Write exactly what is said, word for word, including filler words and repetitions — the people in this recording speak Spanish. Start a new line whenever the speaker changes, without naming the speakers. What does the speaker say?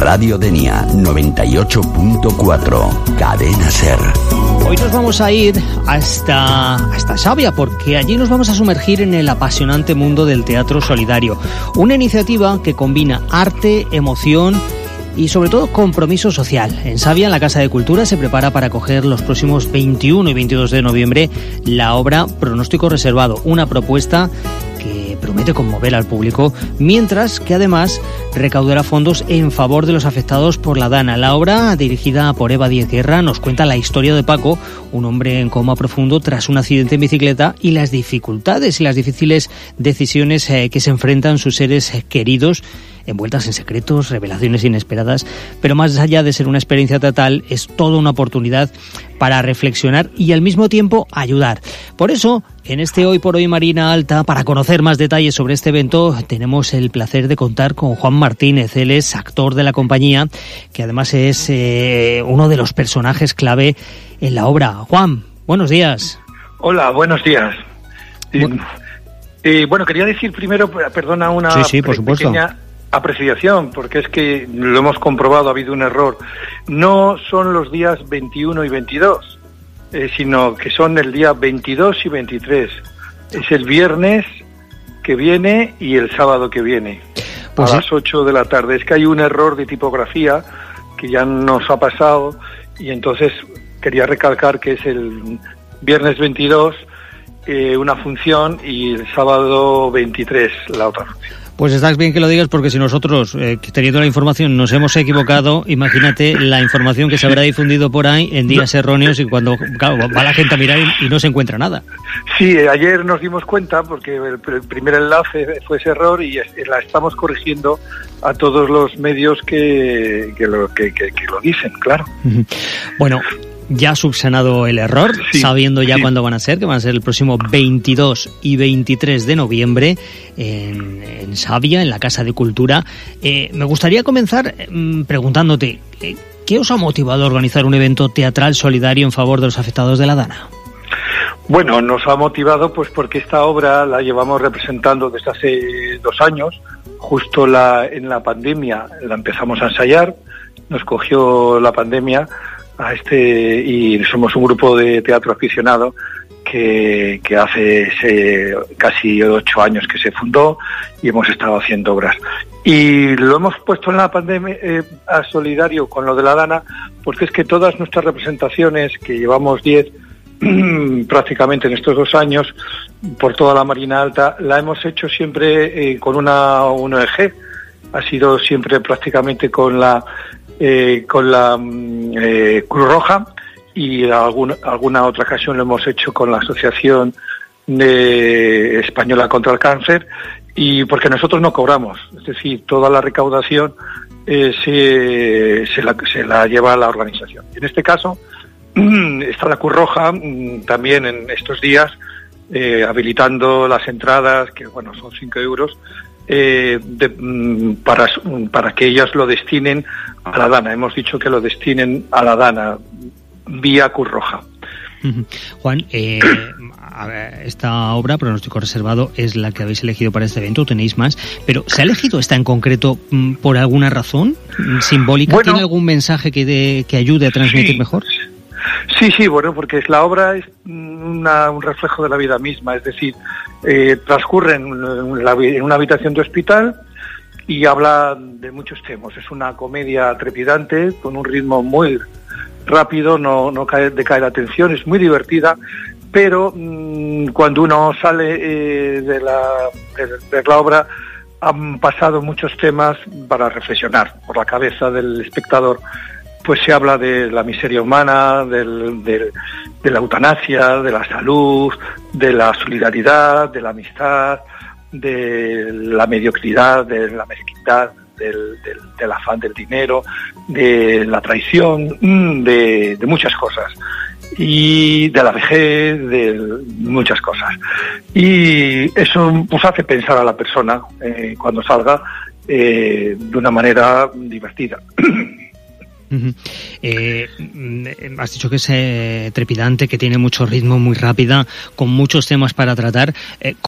Radio Denia noventa y ocho punto cuatro, Cadena Ser.
Hoy nos vamos a ir hasta, hasta Xàbia, porque allí nos vamos a sumergir en el apasionante mundo del teatro solidario. Una iniciativa que combina arte, emoción y sobre todo compromiso social. En Xàbia, en la Casa de Cultura, se prepara para acoger los próximos veintiuno y veintidós de noviembre la obra Pronóstico Reservado, una propuesta que promete conmover al público, mientras que además recaudará fondos en favor de los afectados por la Dana. La obra, dirigida por Eva Díez Guerra, nos cuenta la historia de Paco, un hombre en coma profundo tras un accidente en bicicleta, y las dificultades y las difíciles decisiones eh, que se enfrentan sus seres queridos, envueltas en secretos, revelaciones inesperadas, pero más allá de ser una experiencia teatral, es toda una oportunidad para reflexionar y al mismo tiempo ayudar. Por eso, en este Hoy por Hoy Marina Alta, para conocer más detalles sobre este evento, tenemos el placer de contar con Juan Martínez. Él es actor de la compañía, que además es eh, uno de los personajes clave en la obra. Juan, buenos días.
Hola, buenos días.
Bueno,
eh, eh, bueno quería decir primero, perdona, una
sí, sí, por supuesto.
pequeña apreciación, porque es que lo hemos comprobado, ha habido un error. No son los días veintiuno y veintidós, eh, sino que son el día veintidós y veintitrés. Es el viernes que viene y el sábado que viene,
pues
a
sí.
las ocho de la tarde. Es que hay un error de tipografía que ya nos ha pasado, y entonces quería recalcar que es el viernes veintidós eh, una función y el sábado veintitrés la otra función.
Pues estás bien que lo digas, porque si nosotros, eh, teniendo la información, nos hemos equivocado, imagínate la información que se habrá difundido por ahí en días erróneos, y cuando claro, va la gente a mirar y, y no se encuentra nada.
Sí, ayer nos dimos cuenta, porque el, el primer enlace fue ese error, y es, la estamos corrigiendo a todos los medios que, que, lo, que, que, que lo dicen, claro.
Bueno, ya subsanado el error,
sí,
sabiendo ya
sí.
cuándo van a ser, que van a ser el próximo veintidós y veintitrés de noviembre en, en Xàbia, en la Casa de Cultura. Eh, me gustaría comenzar eh, preguntándote, eh, ¿qué os ha motivado a organizar un evento teatral solidario en favor de los afectados de la Dana?
Bueno, nos ha motivado pues porque esta obra la llevamos representando desde hace dos años, justo la, en la pandemia la empezamos a ensayar, nos cogió la pandemia a este y somos un grupo de teatro aficionado que, que hace ese, casi ocho años que se fundó, y hemos estado haciendo obras. Y lo hemos puesto en la pandemia eh, a solidario con lo de la Dana, porque es que todas nuestras representaciones, que llevamos diez prácticamente en estos dos años, por toda la Marina Alta, la hemos hecho siempre eh, con una, una O N G. Ha sido siempre prácticamente con la Eh, con la eh, Cruz Roja, y alguna, alguna otra ocasión lo hemos hecho con la Asociación de Española contra el Cáncer, y porque nosotros no cobramos, es decir, toda la recaudación eh, se, se, la, se la lleva la organización. En este caso está la Cruz Roja también en estos días eh, habilitando las entradas, que bueno, son cinco euros, Eh, de, para, para que ellas lo destinen a la Dana. Hemos dicho que lo destinen a la Dana vía Cruz Roja.
Juan, eh, a ver, esta obra, Pronóstico Reservado, es la que habéis elegido para este evento, tenéis más, pero ¿se ha elegido esta en concreto m, por alguna razón simbólica? Bueno, ¿tiene algún mensaje que, de, que ayude a transmitir
sí,
mejor?
Sí, sí, bueno, porque la obra es una, un reflejo de la vida misma, es decir, eh, transcurre en, la, en una habitación de hospital y habla de muchos temas. Es una comedia trepidante, con un ritmo muy rápido, no, no cae, decae la atención, es muy divertida, pero mmm, cuando uno sale eh, de, la, de, de la obra, han pasado muchos temas para reflexionar por la cabeza del espectador. Pues se habla de la miseria humana, del, del, de la eutanasia, de la salud, de la solidaridad, de la amistad, de la mediocridad, de la mezquindad, del, del, del afán del dinero, de la traición, de, de muchas cosas, y de la vejez, de muchas cosas. Y eso pues hace pensar a la persona eh, cuando salga eh, de una manera divertida.
Uh-huh. Eh, has dicho que es eh, trepidante, que tiene mucho ritmo, muy rápida, con muchos temas para tratar. Eh,